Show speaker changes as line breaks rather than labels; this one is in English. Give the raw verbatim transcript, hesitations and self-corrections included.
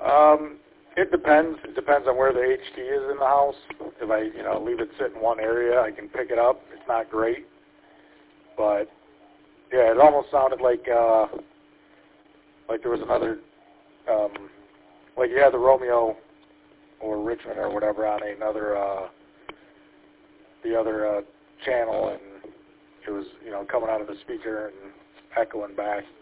Um, it depends. It depends on where the H D is in the house. If I, you know, leave it sit in one area, I can pick it up. It's not great, but yeah, it almost sounded like uh, like there was another, um, like you had the Romeo or Richmond or whatever on another, uh, the other uh, channel, and it was, you know, coming out of the speaker and echoing back.